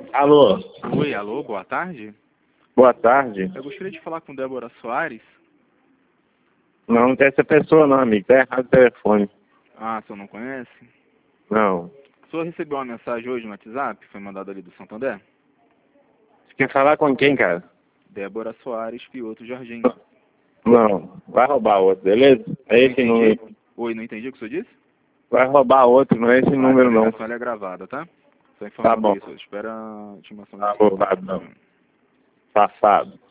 Alô? Oi, alô, boa tarde. Boa tarde. Eu gostaria de falar com Débora Soares. Não tem essa pessoa não, amigo. Tá errado o telefone. Ah, o senhor não conhece? Não. O senhor recebeu uma mensagem hoje no WhatsApp? Foi mandada ali do Santander? Você quer falar com quem, cara? Débora Soares, Pioto Jardim. Não. Vai roubar outro, beleza? É Não esse número. entendi. Oi, não entendi o que o senhor disse? Vai roubar outro, não é esse Vai, número a não. ligação ela é gravada, tá? Só Tá informando bom. isso. Espera a intimação Tá do bom, Santander. ladrão. Safado.